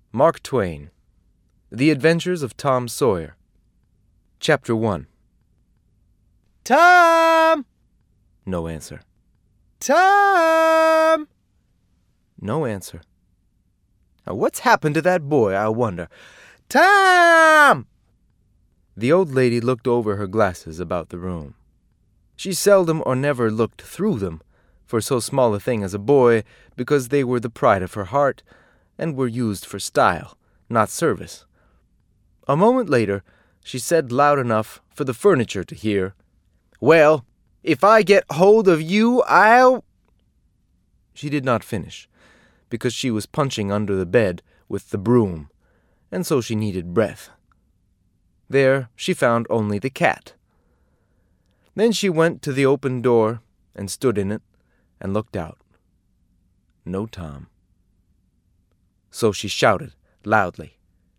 Mark Twain, The Adventures of Tom Sawyer. Chapter 1. Tom! No answer. Tom! No answer. Now, what's happened to that boy, I wonder? Tom! The old lady looked over her glasses about the room. She seldom or never looked through them for so small a thing as a boy, because they were the pride of her heart and were used for style, not service. A moment later, she said loud enough for the furniture to hear, "Well, if I get hold of you, I'll—" She did not finish, because she was punching under the bed with the broom, and so she needed breath. There she found only the cat. Then she went to the open door and stood in it and looked out. No Tom. So she shouted loudly,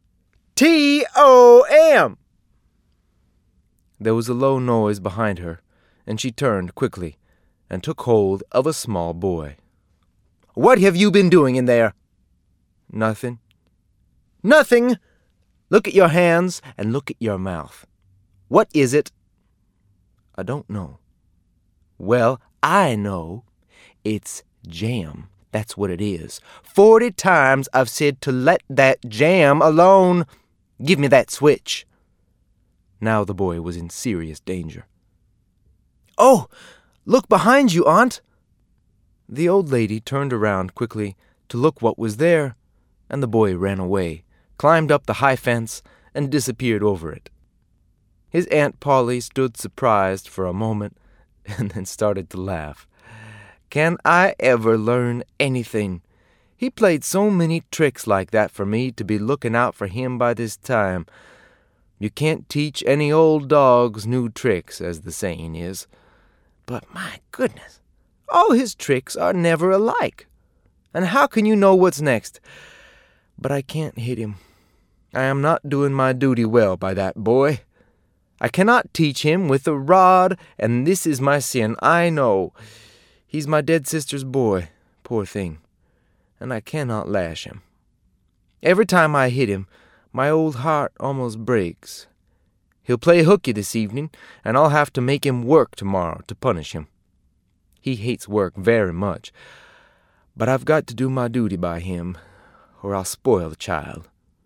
"T-O-M!" There was a low noise behind her, and she turned quickly and took hold of a small boy. "What have you been doing in there?" "Nothing." "Nothing? Look at your hands and look at your mouth. What is it?" "I don't know." "Well, I know. It's jam. That's what it is. 40 times I've said to let that jam alone. Give me that switch." Now the boy was in serious danger. "Oh, look behind you, Aunt." The old lady turned around quickly to look what was there, and the boy ran away, climbed up the high fence, and disappeared over it. His Aunt Polly stood surprised for a moment, and then started to laugh. "Can I ever learn anything? He played so many tricks like that for me to be looking out for him by this time. You can't teach any old dogs new tricks, as the saying is. But my goodness, all his tricks are never alike. And how can you know what's next? But I can't hit him. I am not doing my duty well by that boy. I cannot teach him with a rod, and this is my sin, I know. He's my dead sister's boy, poor thing, and I cannot lash him. Every time I hit him, my old heart almost breaks. He'll play hooky this evening, and I'll have to make him work tomorrow to punish him. He hates work very much, but I've got to do my duty by him, or I'll spoil the child."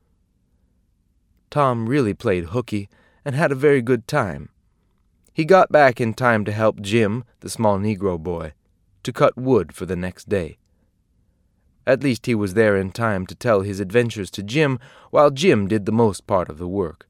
Tom really played hooky and had a very good time. He got back in time to help Jim, the small Negro boy, to cut wood for the next day. At least he was there in time to tell his adventures to Jim, while Jim did the most part of the work.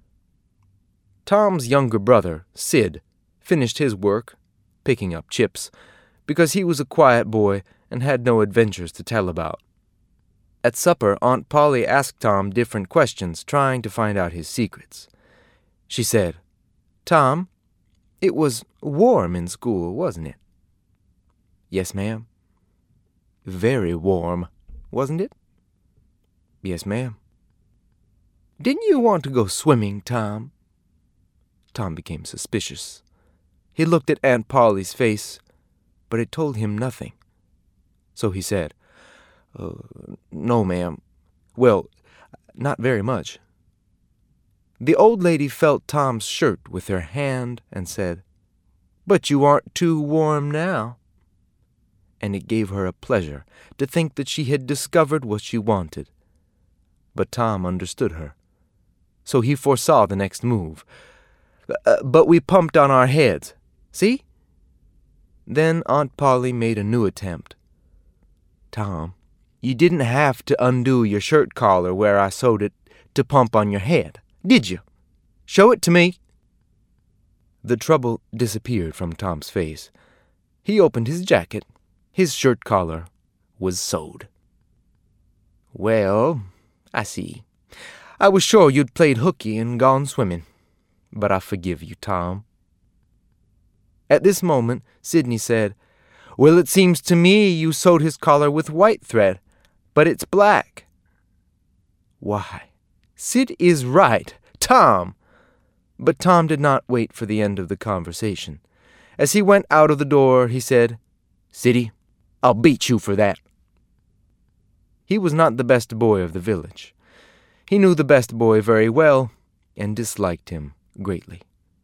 Tom's younger brother, Sid, finished his work, picking up chips, because he was a quiet boy and had no adventures to tell about. At supper, Aunt Polly asked Tom different questions, trying to find out his secrets. She said, "Tom, it was warm in school, wasn't it?" "Yes, ma'am." "Very warm, wasn't it?" "Yes, ma'am." "Didn't you want to go swimming, Tom?" Tom became suspicious. He looked at Aunt Polly's face, but it told him nothing. So he said, "No, ma'am. Well, not very much." The old lady felt Tom's shirt with her hand and said, "But you aren't too warm now." And it gave her a pleasure to think that she had discovered what she wanted. But Tom understood her, so he foresaw the next move. "But we pumped on our heads. See?" Then Aunt Polly made a new attempt. "Tom, you didn't have to undo your shirt collar where I sewed it to pump on your head, did you? Show it to me." The trouble disappeared from Tom's face. He opened his jacket. His shirt collar was sewed. "Well, I see. I was sure you'd played hooky and gone swimming. But I forgive you, Tom." At this moment, Sidney said, "Well, it seems to me you sewed his collar with white thread, but it's black." "Why, Sid is right. Tom!" But Tom did not wait for the end of the conversation. As he went out of the door, he said, "Siddy, I'll beat you for that." He was not the best boy of the village. He knew the best boy very well and disliked him greatly.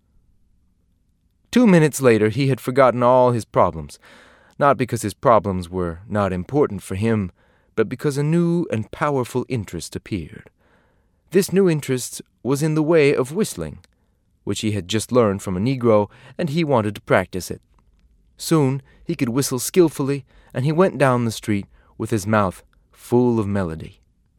2 minutes later he had forgotten all his problems, not because his problems were not important for him, but because a new and powerful interest appeared. This new interest was in the way of whistling, which he had just learned from a Negro, and he wanted to practice it. Soon he could whistle skillfully, and he went down the street with his mouth full of melody.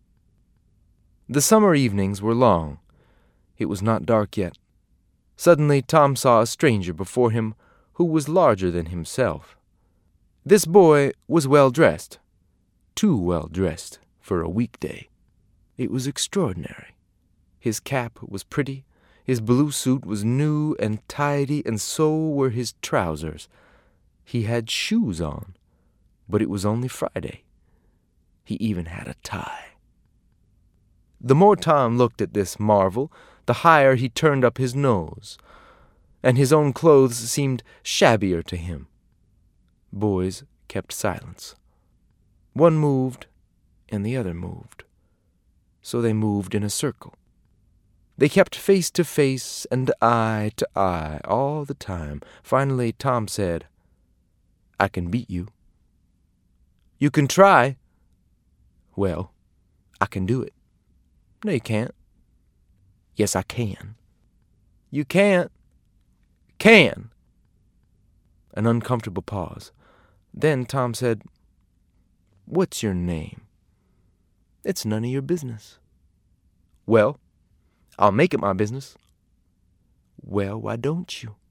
The summer evenings were long. It was not dark yet. Suddenly Tom saw a stranger before him who was larger than himself. This boy was well dressed, too well dressed for a weekday. It was extraordinary. His cap was pretty, his blue suit was new and tidy, and so were his trousers. He had shoes on, but it was only Friday. He even had a tie. The more Tom looked at this marvel, the higher he turned up his nose, and his own clothes seemed shabbier to him. Boys kept silence. One moved, and the other moved. So they moved in a circle. They kept face to face and eye to eye all the time. Finally, Tom said, "I can beat you." "You can try." "Well, I can do it." "No, you can't." "Yes, I can." "You can't." "Can." An uncomfortable pause. Then Tom said, "What's your name?" "It's none of your business." "Well, I'll make it my business." "Well, why don't you?"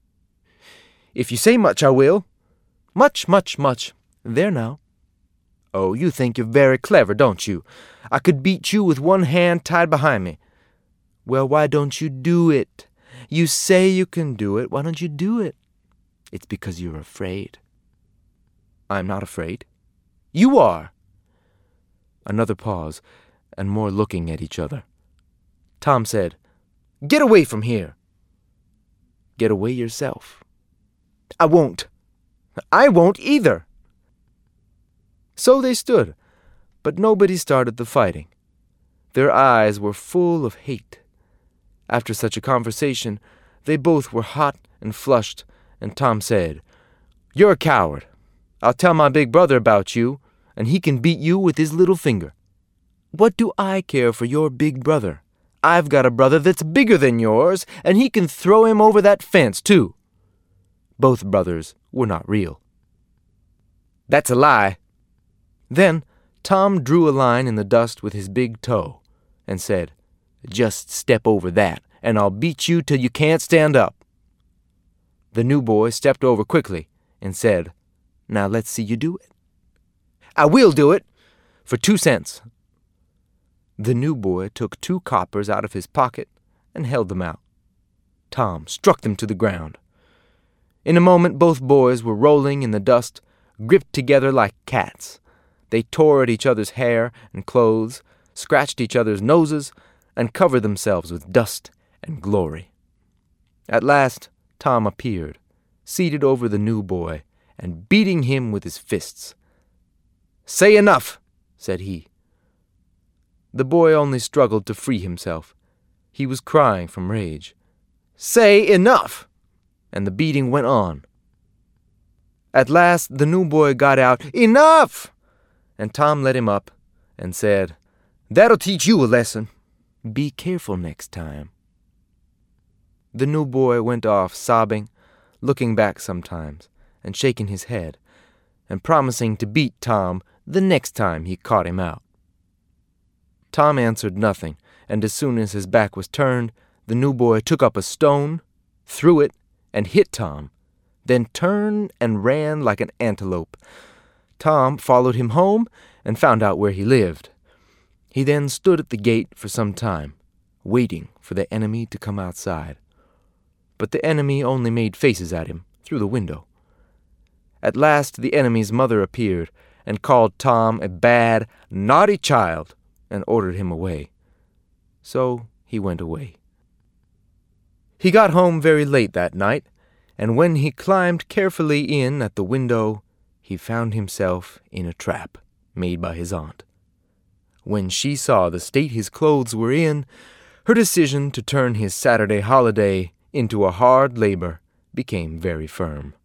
"If you say much, I will." "Much, much, much." "There now." "Oh, you think you're very clever, don't you? I could beat you with one hand tied behind me." "Well, why don't you do it? You say you can do it. Why don't you do it?" "It's because you're afraid." "I'm not afraid." "You are." Another pause, and more looking at each other. Tom said, "Get away from here." "Get away yourself." "I won't." "I won't either." So they stood, but nobody started the fighting. Their eyes were full of hate. After such a conversation, they both were hot and flushed, and Tom said, "You're a coward. I'll tell my big brother about you, and he can beat you with his little finger." "What do I care for your big brother? I've got a brother that's bigger than yours, and he can throw him over that fence, too." Both brothers were not real. "That's a lie." Then Tom drew a line in the dust with his big toe and said, "Just step over that, and I'll beat you till you can't stand up." The new boy stepped over quickly and said, "Now let's see you do it." "I will do it, for 2 cents. The new boy took 2 coppers out of his pocket and held them out. Tom struck them to the ground. In a moment both boys were rolling in the dust, gripped together like cats. They tore at each other's hair and clothes, scratched each other's noses, and covered themselves with dust and glory. At last Tom appeared, seated over the new boy, and beating him with his fists. "Say enough," said he. The boy only struggled to free himself. He was crying from rage. "Say enough!" And the beating went on. At last the new boy got out, "Enough!" And Tom let him up and said, "That'll teach you a lesson. Be careful next time." The new boy went off sobbing, looking back sometimes, and shaking his head, and promising to beat Tom the next time he caught him out. Tom answered nothing, and as soon as his back was turned, the new boy took up a stone, threw it, and hit Tom, then turned and ran like an antelope. Tom followed him home and found out where he lived. He then stood at the gate for some time, waiting for the enemy to come outside. But the enemy only made faces at him through the window. At last the enemy's mother appeared and called Tom a bad, naughty child and ordered him away. So he went away. He got home very late that night, and when he climbed carefully in at the window, he found himself in a trap made by his aunt. When she saw the state his clothes were in, her decision to turn his Saturday holiday into a hard labor became very firm.